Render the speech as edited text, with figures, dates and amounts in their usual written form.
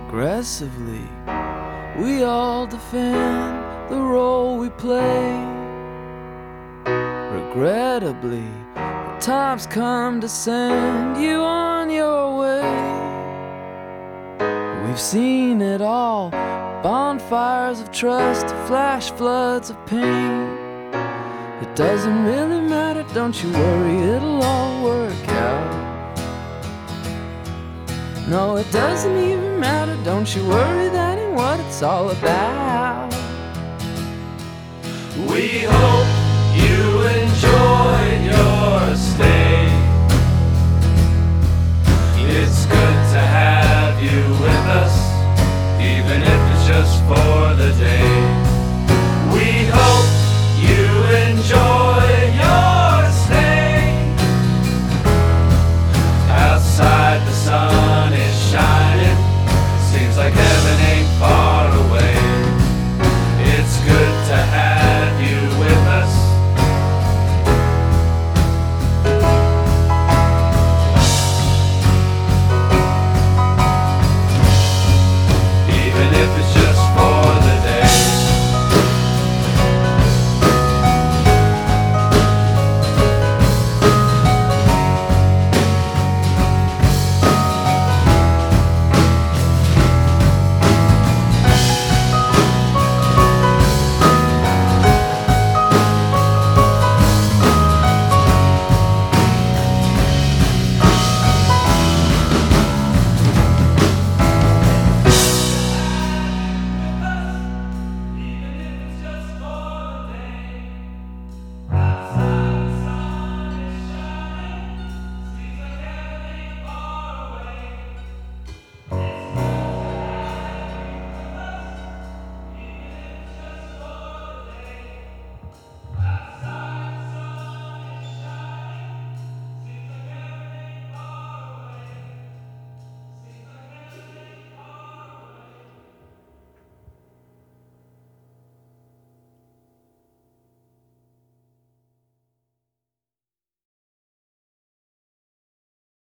aggressively. We all defend the role we play. Regrettably, the time's come to send you on your way. We've seen it all, bonfires of trust, flash floods of pain. It doesn't really matter, don't you worry, it'll all work out. No, it doesn't even matter, don't you worry, that ain't what it's all about. We hope you enjoyed your stay. It's good to have you with us, even if it's just for the day.